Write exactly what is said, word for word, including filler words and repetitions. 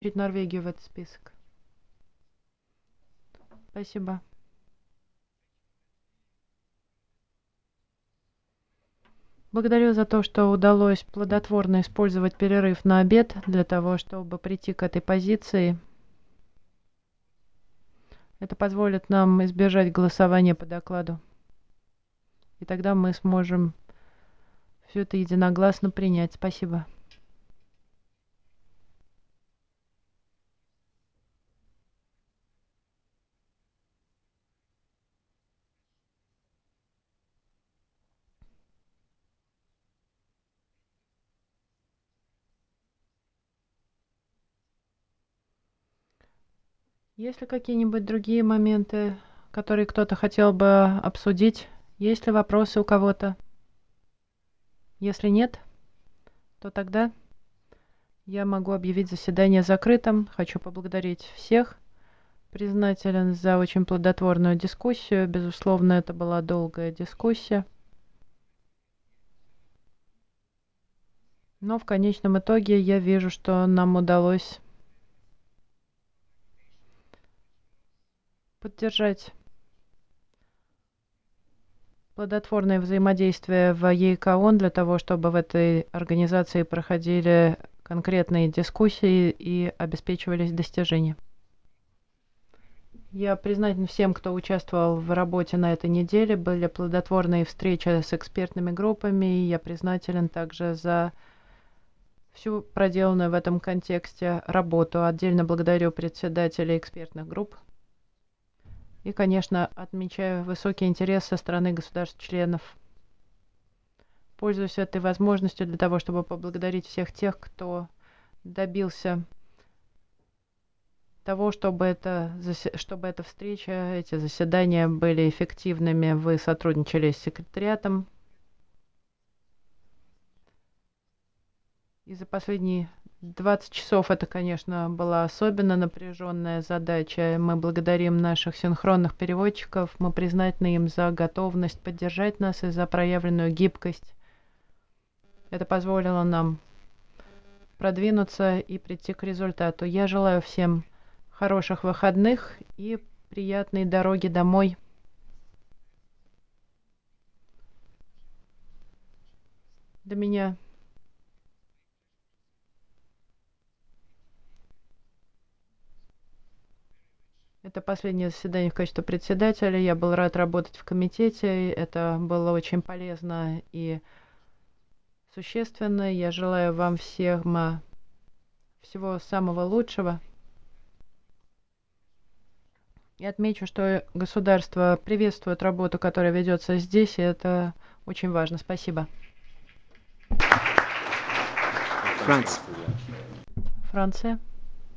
включить Норвегию в этот список. Спасибо. Благодарю за то, что удалось плодотворно использовать перерыв на обед для того, чтобы прийти к этой позиции. Это позволит нам избежать голосования по докладу. И тогда мы сможем все это единогласно принять. Спасибо. Есть ли какие-нибудь другие моменты, которые кто-то хотел бы обсудить? Есть ли вопросы у кого-то? Если нет, то тогда я могу объявить заседание закрытым. Хочу поблагодарить всех. Признателен за очень плодотворную дискуссию. Безусловно, это была долгая дискуссия. Но в конечном итоге я вижу, что нам удалось поддержать плодотворное взаимодействие в ЕИКОН для того, чтобы в этой организации проходили конкретные дискуссии и обеспечивались достижения. Я признателен всем, кто участвовал в работе на этой неделе. Были плодотворные встречи с экспертными группами. И я признателен также за всю проделанную в этом контексте работу. Отдельно благодарю председателей экспертных групп. И, конечно, отмечаю высокий интерес со стороны государств-членов. Пользуюсь этой возможностью для того, чтобы поблагодарить всех тех, кто добился того, чтобы, это, чтобы эта встреча, эти заседания были эффективными. Вы сотрудничали с секретариатом. И за последние двадцать часов это, конечно, была особенно напряженная задача. Мы благодарим наших синхронных переводчиков. Мы признательны им за готовность поддержать нас и за проявленную гибкость. Это позволило нам продвинуться и прийти к результату. Я желаю всем хороших выходных и приятной дороги домой. Для меня это последнее заседание в качестве председателя. Я был рад работать в комитете. Это было очень полезно и существенно. Я желаю вам всем всего самого лучшего. И отмечу, что государство приветствует работу, которая ведется здесь, и это очень важно. Спасибо. France. Франция.